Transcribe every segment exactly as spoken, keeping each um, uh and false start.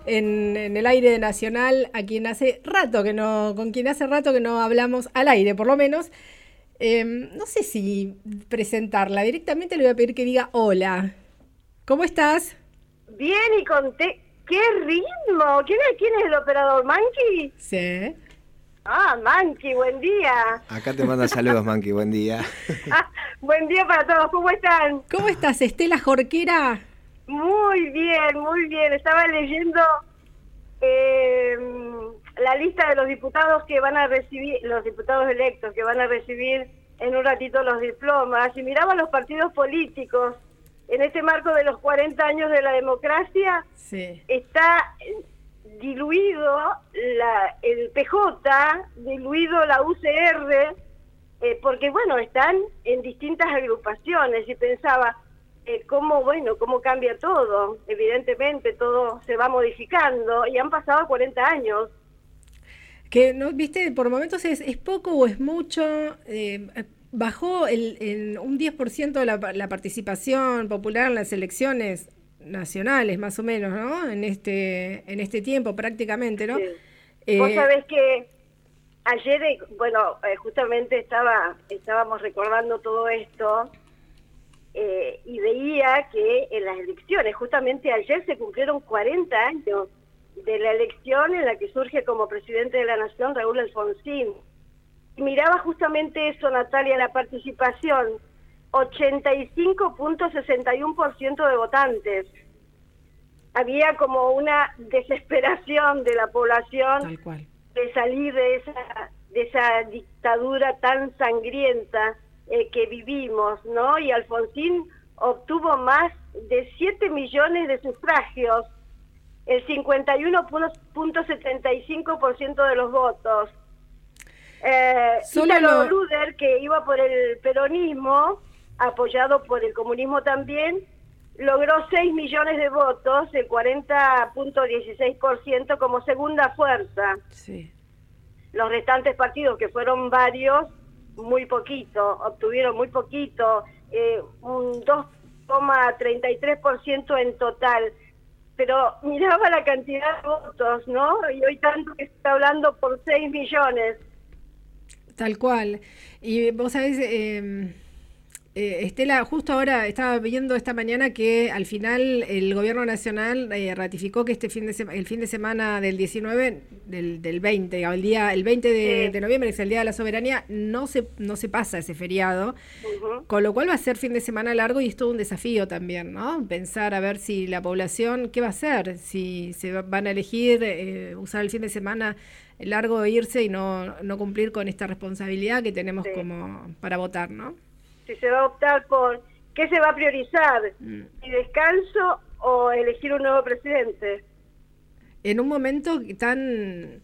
en, en el aire de Nacional, a quien hace rato que no, con quien hace rato que no hablamos al aire, por lo menos. Eh, no sé si presentarla, directamente le voy a pedir que diga hola. ¿Cómo estás? Bien, y conté. ¡Qué ritmo! ¿Quién es, quién es el operador? ¿Manqui? Sí. Ah, Manqui, buen día. Acá te manda saludos, Manqui, buen día. Ah, buen día para todos, ¿cómo están? ¿Cómo estás, Estela Jorquera? Muy bien, muy bien. Estaba leyendo eh, la lista de los diputados que van a recibir, los diputados electos que van a recibir en un ratito los diplomas, y miraba los partidos políticos. En este marco de los cuarenta años de la democracia, Sí. está diluido la, el P J, diluido la U C R, eh, porque bueno, están en distintas agrupaciones, y pensaba eh, cómo, bueno, cómo cambia todo. Evidentemente todo se va modificando, y han pasado cuarenta años. Que, ¿no? Viste, por momentos es, es poco o es mucho. Eh, bajó el, el, un diez por ciento de la, la participación popular en las elecciones nacionales, más o menos, ¿no? En este, en este tiempo prácticamente, ¿no? Sí. Eh, Vos sabés que ayer, eh, bueno, eh, justamente estaba estábamos recordando todo esto, eh, y veía que en las elecciones, justamente ayer se cumplieron cuarenta años de la elección en la que surge como presidente de la Nación Raúl Alfonsín. Miraba justamente eso, Natalia, la participación, ochenta y cinco punto sesenta y uno por ciento de votantes. Había como una desesperación de la población Tal cual. de salir de esa, de esa dictadura tan sangrienta eh, que vivimos, ¿no? Y Alfonsín obtuvo más de siete millones de sufragios, el cincuenta y uno punto setenta y cinco por ciento de los votos. Eh, Solo Ítalo lo- Luder, que iba por el peronismo, apoyado por el comunismo también, logró seis millones de votos, el cuarenta punto dieciséis por ciento como segunda fuerza. Sí. Los restantes partidos, que fueron varios, muy poquito, obtuvieron muy poquito, eh, un dos coma treinta y tres por ciento en total. Pero miraba la cantidad de votos, ¿no? Y hoy tanto que se está hablando por seis millones. Tal cual. Y vos sabés, eh, eh, Estela, justo ahora estaba viendo esta mañana que al final el gobierno nacional eh, ratificó que este fin de sema- el fin de semana del diecinueve, del, del veinte, o el día, el veinte de, Sí. de noviembre, que es el Día de la Soberanía, no se, no se pasa ese feriado, Uh-huh. con lo cual va a ser fin de semana largo y es todo un desafío también, ¿no? Pensar a ver si la población, ¿qué va a hacer? Si se va- van a elegir eh, usar el fin de semana largo e irse y no, no cumplir con esta responsabilidad que tenemos Sí. como para votar, ¿no? Si se va a optar por qué se va a priorizar, Mm. si descanso o elegir un nuevo presidente. En un momento tan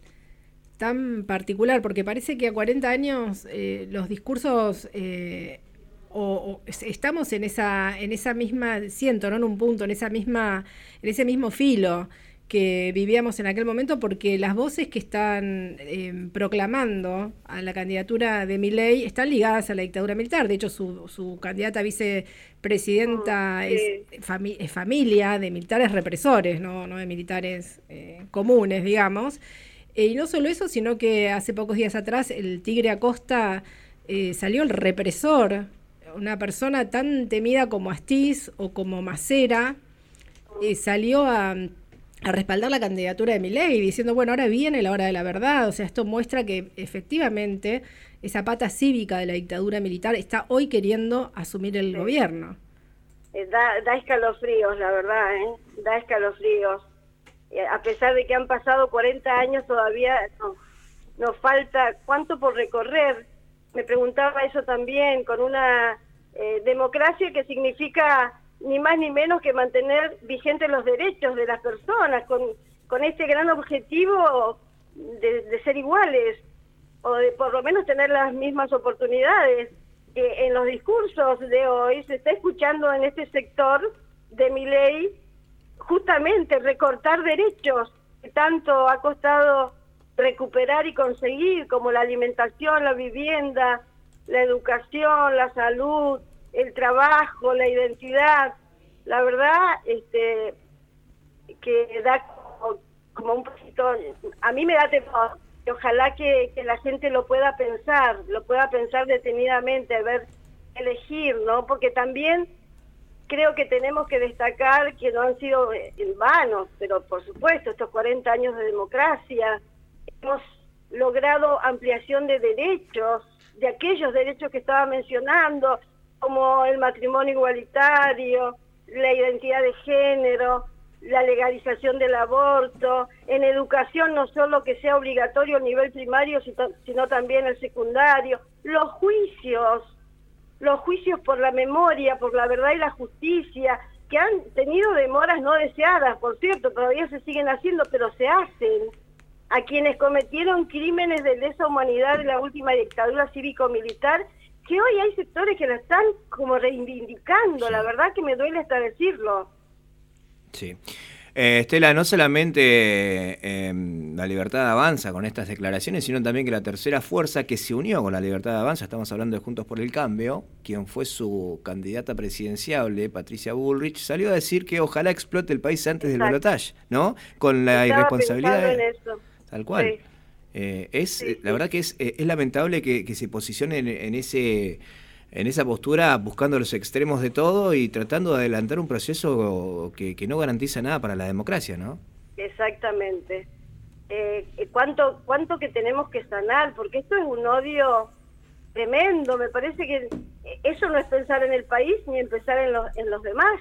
tan particular, porque parece que a cuarenta años eh, los discursos eh, o, o es- estamos en esa en esa misma, siento, ¿no? En un punto, en esa misma en ese mismo filo que vivíamos en aquel momento, porque las voces que están eh, proclamando a la candidatura de Milei están ligadas a la dictadura militar. De hecho, su, su candidata a vicepresidenta Mm, es, sí. fami- es familia de militares represores, no, no de militares eh, comunes, digamos. Eh, y no solo eso, sino que hace pocos días atrás el Tigre Acosta eh, salió el represor, una persona tan temida como Astiz o como Macera, eh, salió a, a respaldar la candidatura de Milei, diciendo, bueno, ahora viene la hora de la verdad. O sea, esto muestra que efectivamente esa pata cívica de la dictadura militar está hoy queriendo asumir el Sí. gobierno. Eh, da, da escalofríos, la verdad, ¿eh? Da escalofríos. Eh, a pesar de que han pasado cuarenta años, todavía no, nos falta cuánto por recorrer. Me preguntaba eso también, con una eh, democracia que significa ni más ni menos que mantener vigentes los derechos de las personas, con, con este gran objetivo de, de ser iguales, o de por lo menos tener las mismas oportunidades. Que en los discursos de hoy se está escuchando en este sector de Milei justamente recortar derechos que tanto ha costado recuperar y conseguir, como la alimentación, la vivienda, la educación, la salud, el trabajo, la identidad. La verdad, este, que da como un poquito, a mí me da temor, y ojalá que, que la gente lo pueda pensar, lo pueda pensar detenidamente, a ver, elegir, ¿no? Porque también creo que tenemos que destacar que no han sido en vano, pero por supuesto, estos cuarenta años de democracia, hemos logrado ampliación de derechos, de aquellos derechos que estaba mencionando, como el matrimonio igualitario, la identidad de género, la legalización del aborto, en educación no solo que sea obligatorio a nivel primario, sino también el secundario, los juicios, los juicios por la memoria, por la verdad y la justicia, que han tenido demoras no deseadas, por cierto, todavía se siguen haciendo, pero se hacen, a quienes cometieron crímenes de lesa humanidad en la última dictadura cívico-militar, que hoy hay sectores que la están como reivindicando, sí. La verdad que me duele hasta decirlo. Sí. Eh, Estela, no solamente eh, la Libertad Avanza con estas declaraciones, sino también que la tercera fuerza que se unió con la Libertad Avanza, estamos hablando de Juntos por el Cambio, quien fue su candidata presidenciable, Patricia Bullrich, salió a decir que ojalá explote el país antes Exacto. del balotaje, ¿no? Con la Estaba irresponsabilidad. En eso. Tal cual. Sí. Eh, es sí, la sí. verdad que es, eh, es lamentable que, que se posicione en, en ese en esa postura, buscando los extremos de todo y tratando de adelantar un proceso que, que no garantiza nada para la democracia, ¿no? Exactamente. Eh, cuánto cuánto que tenemos que sanar, porque esto es un odio tremendo. Me parece que eso no es pensar en el país ni en pensar en los en los demás.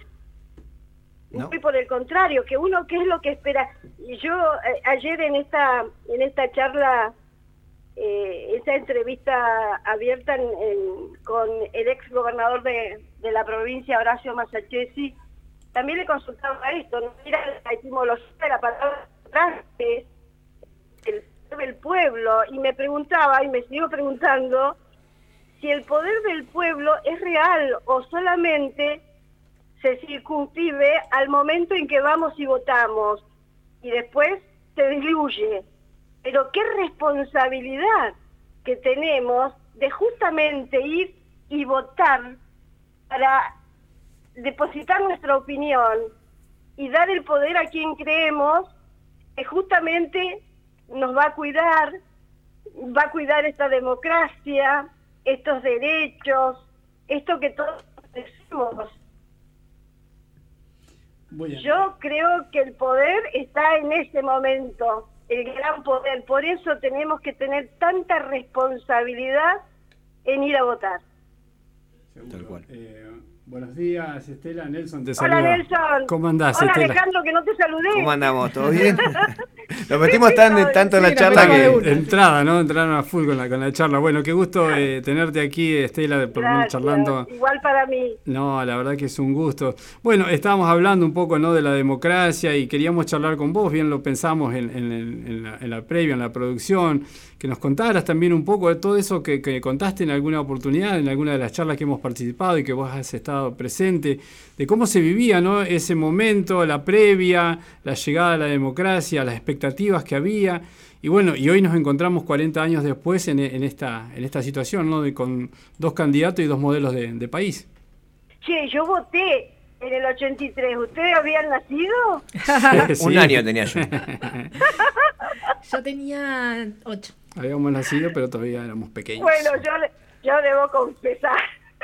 No. Y por el contrario, que uno, ¿qué es lo que espera? Y yo eh, ayer en esta en esta charla, eh, esa entrevista abierta en, en, con el ex gobernador de, de la provincia, Horacio Masachesi, también le consultaba esto, ¿no? Mira la etimología de la palabra que es el del pueblo, y me preguntaba, y me sigo preguntando, si el poder del pueblo es real o solamente se circunscribe al momento en que vamos y votamos y después se diluye. Pero qué responsabilidad que tenemos de justamente ir y votar para depositar nuestra opinión y dar el poder a quien creemos que justamente nos va a cuidar, va a cuidar esta democracia, estos derechos, esto que todos decimos. Yo creo que el poder está en ese momento, el gran poder. Por eso tenemos que tener tanta responsabilidad en ir a votar. Seguro. Tal cual. Eh, buenos días, Estela. Nelson te saluda. Hola, Nelson. ¿Cómo andás, Hola, Estela? Alejandro, que no te saludé. ¿Cómo andamos? ¿Todo bien? Nos metimos tan, tanto en la sí, charla que... De entrada, ¿no? Entraron a full con la, con la charla. Bueno, qué gusto eh, tenerte aquí, Estela, por lo menos charlando. Igual para mí. No, la verdad que es un gusto. Bueno, estábamos hablando un poco, ¿no?, de la democracia y queríamos charlar con vos, bien lo pensamos en, en, en, la, en la previa, en la producción, que nos contaras también un poco de todo eso que, que contaste en alguna oportunidad, en alguna de las charlas que hemos participado y que vos has estado presente, de cómo se vivía, ¿no?, ese momento, la previa, la llegada a la democracia, las expectativas que había, y bueno, y hoy nos encontramos cuarenta años después en, en esta en esta situación, ¿no?, de, con dos candidatos y dos modelos de, de país. Che, yo voté en el ochenta y tres, ¿ustedes habían nacido? Sí. Un año tenía yo. Yo tenía ocho. Habíamos nacido, pero todavía éramos pequeños. Bueno, yo, yo debo confesar.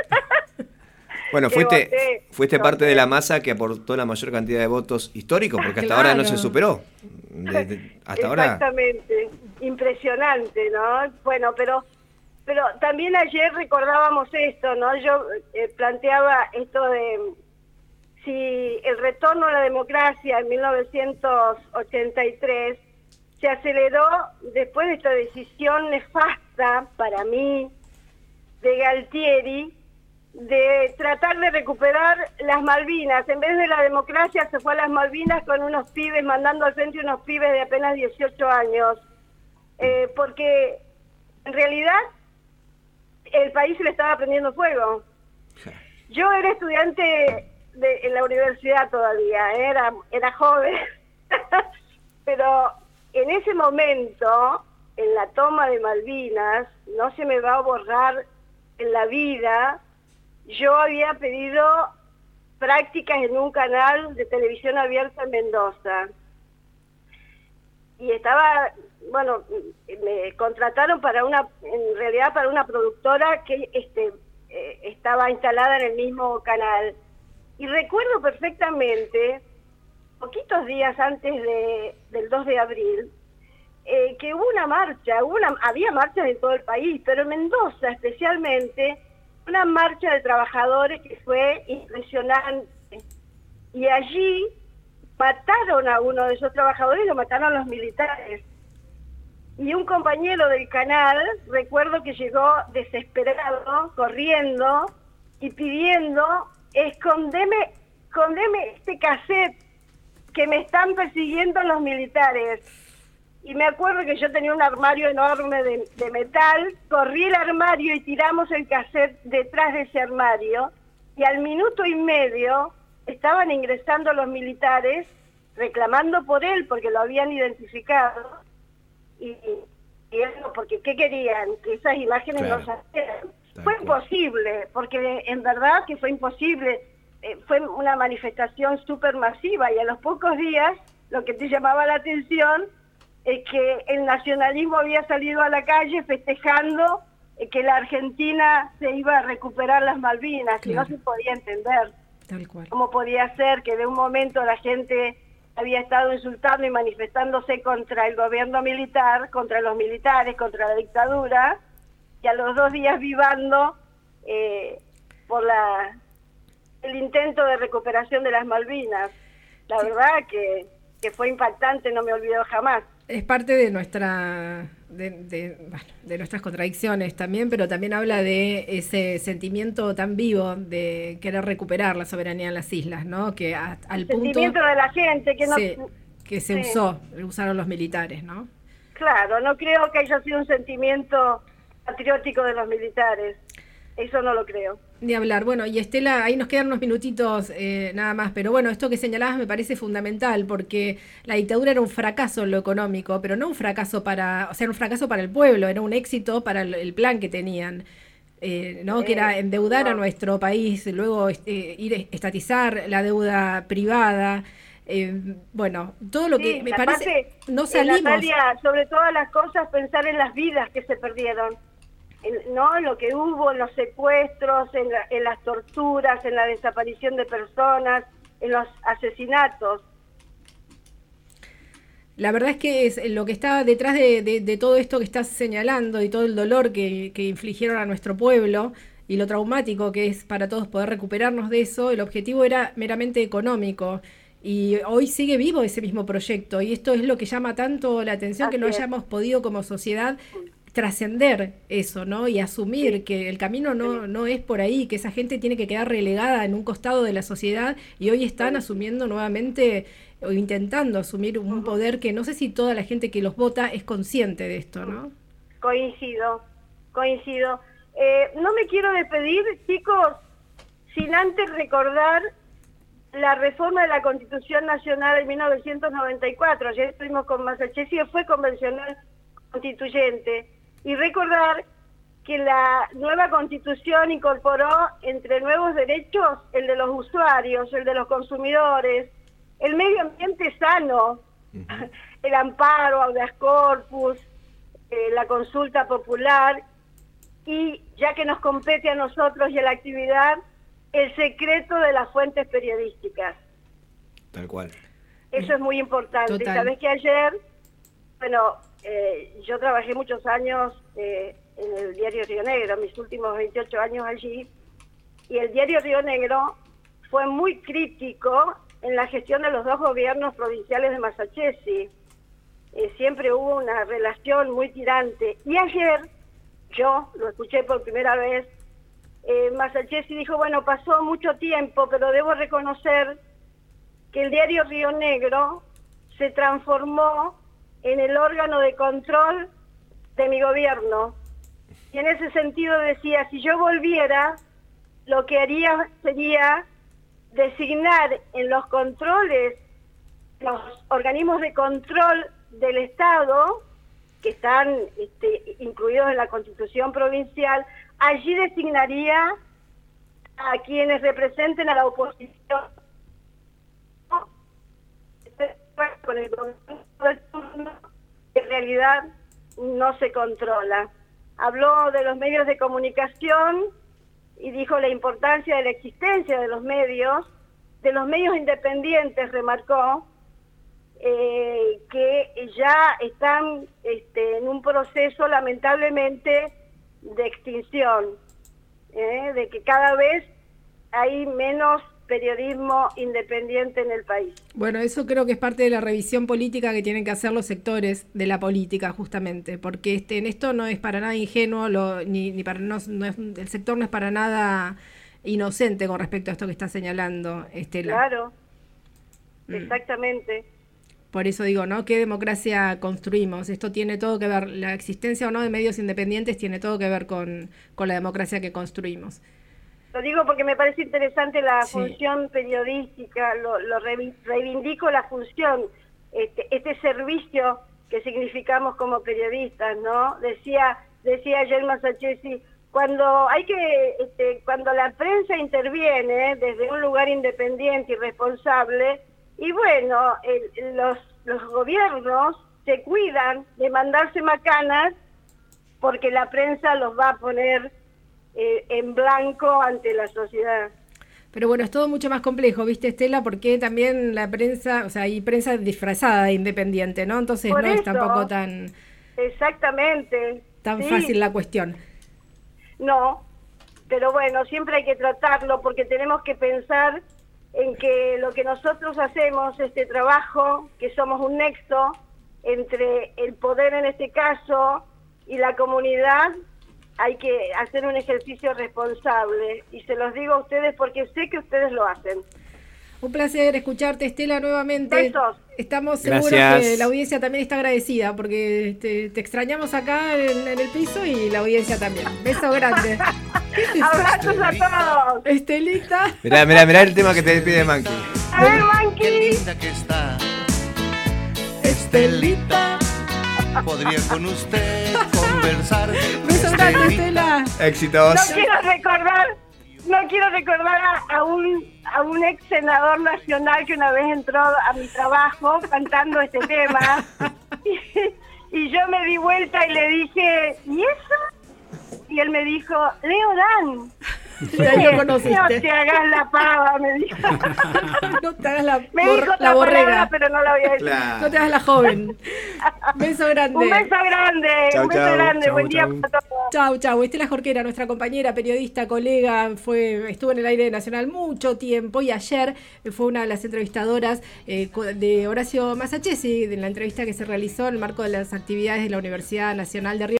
Bueno, fuiste, voté, fuiste voté. parte de la masa que aportó la mayor cantidad de votos históricos, porque hasta claro. ahora no se superó. De, de, hasta Exactamente, ahora... impresionante, ¿no? Bueno, pero pero también ayer recordábamos esto, ¿no? Yo eh, planteaba esto de si el retorno a la democracia en mil novecientos ochenta y tres se aceleró después de esta decisión nefasta para mí de Galtieri, de tratar de recuperar las Malvinas. En vez de la democracia se fue a las Malvinas con unos pibes, mandando al frente unos pibes de apenas dieciocho años. Eh, porque en realidad el país se le estaba prendiendo fuego. Yo era estudiante de, en la universidad todavía, ¿eh? era, era joven, pero en ese momento, en la toma de Malvinas, no se me va a borrar en la vida. Yo había pedido prácticas en un canal de televisión abierta en Mendoza. y estaba, bueno, me contrataron para una, en realidad para una productora que este eh, estaba instalada en el mismo canal. Y recuerdo perfectamente, poquitos días antes de, del dos de abril, eh, que hubo una marcha, hubo una, había marchas en todo el país, pero en Mendoza especialmente, una marcha de trabajadores que fue impresionante. Y allí mataron a uno de esos trabajadores, lo mataron los militares. Y un compañero del canal, recuerdo que llegó desesperado, corriendo y pidiendo, escondeme, escondeme este cassette que me están persiguiendo los militares. Y me acuerdo que yo tenía un armario enorme de, de metal, corrí el armario y tiramos el cassette detrás de ese armario, y al minuto y medio estaban ingresando los militares reclamando por él porque lo habían identificado, y, y eso porque ¿qué querían? Que esas imágenes claro. no salieran. Fue imposible, porque en verdad que fue imposible. Eh, fue una manifestación súper masiva, y a los pocos días lo que te llamaba la atención es que el nacionalismo había salido a la calle festejando eh, que la Argentina se iba a recuperar las Malvinas, claro. Y no se podía entender. Tal cual. ¿Cómo podía ser que de un momento la gente había estado insultando y manifestándose contra el gobierno militar, contra los militares, contra la dictadura, y a los dos días vivando eh, por la el intento de recuperación de las Malvinas? La sí. verdad que, que fue impactante, no me olvido jamás. Es parte de nuestra de, de, bueno, de nuestras contradicciones también, pero también habla de ese sentimiento tan vivo de querer recuperar la soberanía en las islas, ¿no? Que a, al el punto sentimiento de la gente que no sí, que se sí. usó, usaron los militares, ¿no? Claro, no creo que haya sido un sentimiento patriótico de los militares. Eso no lo creo. Ni hablar. Bueno, y Estela, ahí nos quedan unos minutitos eh, nada más, pero bueno, esto que señalabas me parece fundamental, porque la dictadura era un fracaso en lo económico, pero no un fracaso para, o sea, era un fracaso para el pueblo, era un éxito para el, el plan que tenían, eh, ¿no? Eh, que era endeudar no. a nuestro país, luego eh, ir estatizar la deuda privada. Eh, bueno, todo lo sí, que me parece, parte, no salimos. Natalia, sobre todas las cosas, pensar en las vidas que se perdieron. En, no en lo que hubo, en los secuestros, en, la, en las torturas, en la desaparición de personas, en los asesinatos. La verdad es que es lo que está detrás de, de, de todo esto que estás señalando y todo el dolor que, que infligieron a nuestro pueblo y lo traumático que es para todos poder recuperarnos de eso. El objetivo era meramente económico y hoy sigue vivo ese mismo proyecto, y esto es lo que llama tanto la atención. Así que no es. hayamos podido como sociedad trascender eso, ¿no? Y asumir sí. que el camino no, no es por ahí, que esa gente tiene que quedar relegada en un costado de la sociedad, y hoy están sí. asumiendo nuevamente o intentando asumir un uh-huh. poder que no sé si toda la gente que los vota es consciente de esto, ¿no? Coincido, coincido. Eh, no me quiero despedir, chicos, sin antes recordar la reforma de la Constitución Nacional de mil novecientos noventa y cuatro. Ayer estuvimos con Massachetti, fue convencional constituyente, y recordar que la nueva Constitución incorporó entre nuevos derechos el de los usuarios, el de los consumidores, el medio ambiente sano, uh-huh. el amparo, habeas corpus, eh, la consulta popular, y ya que nos compete a nosotros y a la actividad, el secreto de las fuentes periodísticas. Tal cual. Eso es muy importante. Total. Sabés que ayer, bueno, eh, yo trabajé muchos años eh, en el diario Río Negro, mis últimos veintiocho años allí, y el diario Río Negro fue muy crítico en la gestión de los dos gobiernos provinciales de Massachetti. Eh, siempre hubo una relación muy tirante. Y ayer, yo lo escuché por primera vez, eh, Massachetti dijo, bueno, pasó mucho tiempo, pero debo reconocer que el diario Río Negro se transformó en el órgano de control de mi gobierno. Y en ese sentido decía, si yo volviera, lo que haría sería designar en los controles, los organismos de control del Estado, que están este, incluidos en la Constitución provincial, allí designaría a quienes representen a la oposición. Con el gobierno del turno, sociedad no se controla. Habló de los medios de comunicación y dijo la importancia de la existencia de los medios, de los medios independientes, remarcó, eh, que ya están este, en un proceso lamentablemente de extinción, eh, de que cada vez hay menos periodismo independiente en el país. Bueno, eso creo que es parte de la revisión política que tienen que hacer los sectores de la política, justamente, porque este en esto no es para nada ingenuo, lo, ni, ni para no, no es, el sector no es para nada inocente con respecto a esto que está señalando Estela. Claro, mm. exactamente. Por eso digo, ¿no? ¿Qué democracia construimos? Esto tiene todo que ver, la existencia o no de medios independientes tiene todo que ver con, con la democracia que construimos. Lo digo porque me parece interesante la Sí. función periodística, lo, lo reivindico la función, este, este servicio que significamos como periodistas, ¿no? Decía decía ayer Masachesi, cuando hay que, este, cuando la prensa interviene desde un lugar independiente y responsable, y bueno, el, los, los gobiernos se cuidan de mandarse macanas porque la prensa los va a poner Eh, en blanco ante la sociedad. Pero bueno, es todo mucho más complejo, ¿viste, Estela? Porque también la prensa, o sea, hay prensa disfrazada de independiente, ¿no? Entonces Por no es eso, tampoco tan, exactamente, tan sí. fácil la cuestión. No, pero bueno, siempre hay que tratarlo porque tenemos que pensar en que lo que nosotros hacemos, este trabajo, que somos un nexo entre el poder en este caso y la comunidad, hay que hacer un ejercicio responsable, y se los digo a ustedes porque sé que ustedes lo hacen. Un placer escucharte, Estela, nuevamente. Besos. Estamos seguros Gracias. que la audiencia también está agradecida, porque te, te extrañamos acá en, en el piso y la audiencia también. Beso grande. Abrazos a todos. Estelita. Mirá, mirá, mirá el tema que te pide Manqui. A ver, Qué Manqui. linda que está, Estelita. Podría con usted conversar. Beso grande, Estela. Éxitos. No quiero recordar, no quiero recordar a, a un a un ex senador nacional que una vez entró a mi trabajo cantando este tema y, y yo me di vuelta y le dije, ¿y eso? Y él me dijo, Leo Dan. Y ahí lo conociste. No te hagas la pava, me dijo. No te hagas la, Me bor- dijo la otra borrega. palabra, pero no la voy a decir. Claro. No te hagas la joven. Beso grande. Un beso grande, Chau, un beso chau. grande, Chau, buen día chau. para todos. Chau, chau. Estela Jorquera, nuestra compañera, periodista, colega, fue estuvo en el aire nacional mucho tiempo y ayer fue una de las entrevistadoras eh, co- de Horacio Masachesi, de la entrevista que se realizó en el marco de las actividades de la Universidad Nacional de Río